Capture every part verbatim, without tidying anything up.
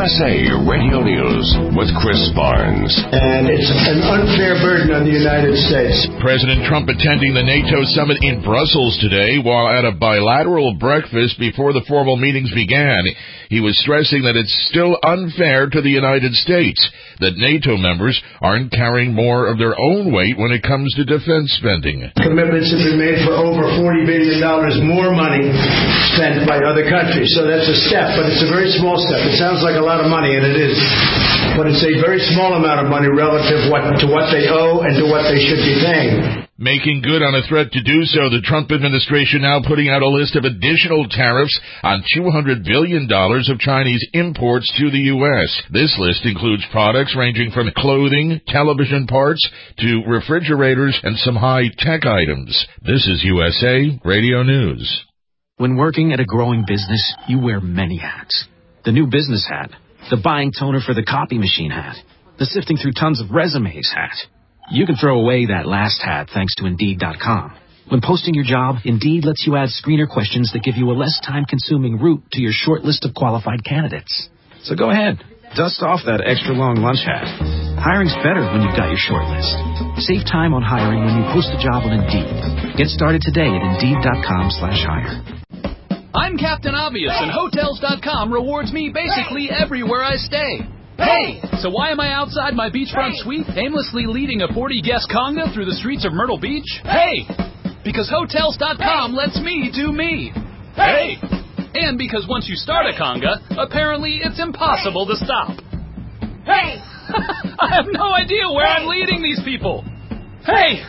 S A Radio News with Chris Barnes. And it's an unfair burden on the United States. President Trump attending the NATO summit in Brussels today while at a bilateral breakfast before the formal meetings began. He was stressing that it's still unfair to the United States that NATO members aren't carrying more of their own weight when it comes to defense spending. Commitments have been made for over forty billion dollars more money spent by other countries. So that's a step, but it's a very small step. It sounds like a lot of money, and it is. But it's a very small amount of money relative what, to what they owe and to what they should be paying. Making good on a threat to do so, the Trump administration now putting out a list of additional tariffs on two hundred billion dollars of Chinese imports to the U S. This list includes products ranging from clothing, television parts, to refrigerators and some high-tech items. This is U S A Radio News. When working at a growing business, you wear many hats. The new business hat, the buying toner for the copy machine hat, the sifting through tons of resumes hat. You can throw away that last hat thanks to Indeed dot com. When posting your job, Indeed lets you add screener questions that give you a less time-consuming route to your short list of qualified candidates. So go ahead, dust off that extra-long lunch hat. Hiring's better when you've got your short list. Save time on hiring when you post a job on Indeed. Get started today at Indeed dot com slash hire. I'm Captain Obvious, and Hotels dot com rewards me basically everywhere I stay. Hey! So why am I outside my beachfront suite aimlessly leading a forty-guest conga through the streets of Myrtle Beach? Hey! Because Hotels dot com lets me do me. Hey! And because once you start a conga, apparently it's impossible to stop. Hey! I have no idea where I'm leading these people. Hey!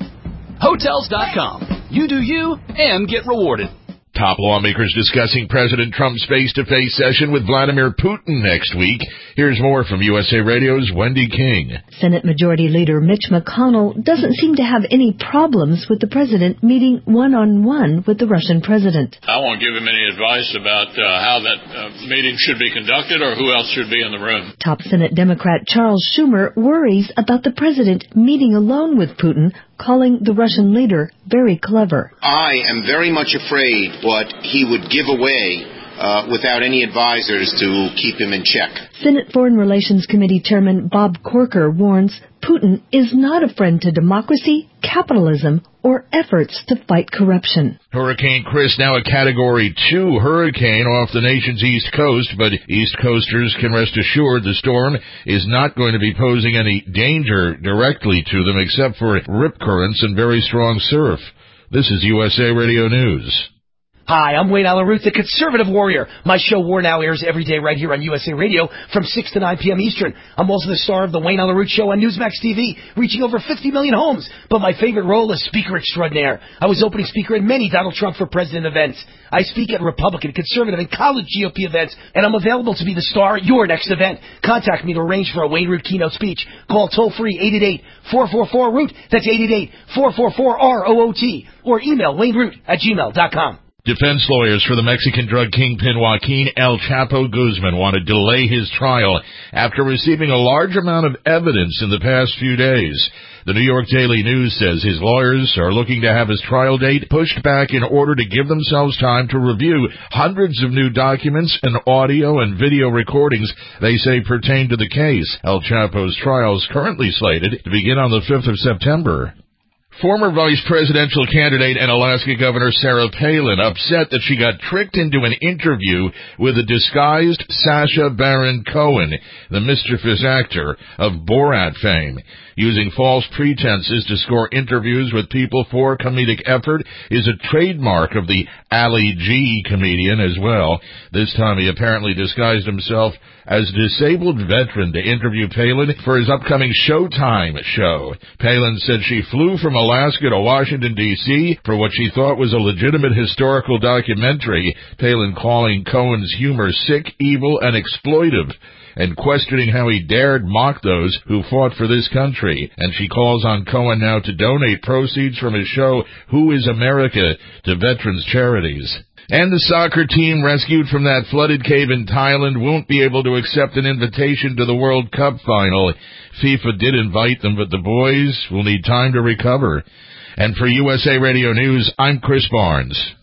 Hotels dot com. You do you and get rewarded. Top lawmakers discussing President Trump's face-to-face session with Vladimir Putin next week. Here's more from U S A Radio's Wendy King. Senate Majority Leader Mitch McConnell doesn't seem to have any problems with the president meeting one-on-one with the Russian president. I won't give him any advice about uh, how that uh, meeting should be conducted or who else should be in the room. Top Senate Democrat Charles Schumer worries about the president meeting alone with Putin, calling the Russian leader very clever. I am very much afraid what he would give away uh, without any advisors to keep him in check. Senate Foreign Relations Committee Chairman Bob Corker warns Putin is not a friend to democracy, capitalism, or efforts to fight corruption. Hurricane Chris, now a Category two hurricane off the nation's east coast, but East Coasters can rest assured the storm is not going to be posing any danger directly to them except for rip currents and very strong surf. This is U S A Radio News. Hi, I'm Wayne Allyn Root, the Conservative Warrior. My show War Now airs every day right here on U S A Radio from six to nine p.m. Eastern. I'm also the star of the Wayne Allyn Root Show on Newsmax T V, reaching over fifty million homes. But my favorite role is Speaker Extraordinaire. I was opening speaker at many Donald Trump for President events. I speak at Republican, Conservative, and college G O P events, and I'm available to be the star at your next event. Contact me to arrange for a Wayne Root keynote speech. Call toll-free eight eight eight, four four four, root. That's eight eight eight, four four four, R O O T. Or email wayneroot at gmail dot com. Defense lawyers for the Mexican drug kingpin Joaquin El Chapo Guzman want to delay his trial after receiving a large amount of evidence in the past few days. The New York Daily News says his lawyers are looking to have his trial date pushed back in order to give themselves time to review hundreds of new documents and audio and video recordings they say pertain to the case. El Chapo's trial is currently slated to begin on the fifth of September. Former vice presidential candidate and Alaska Governor Sarah Palin upset that she got tricked into an interview with a disguised Sacha Baron Cohen, the mischievous actor of Borat fame. Using false pretenses to score interviews with people for comedic effort is a trademark of the Ali G comedian as well. This time he apparently disguised himself as a disabled veteran to interview Palin for his upcoming Showtime show. Palin said she flew from Alaska to Washington, D C for what she thought was a legitimate historical documentary, Palin calling Cohen's humor sick, evil, and exploitive, and questioning how he dared mock those who fought for this country. And she calls on Cohen now to donate proceeds from his show, Who is America, to veterans charities. And the soccer team rescued from that flooded cave in Thailand won't be able to accept an invitation to the World Cup final. FIFA did invite them, but the boys will need time to recover. And for U S A Radio News, I'm Chris Barnes.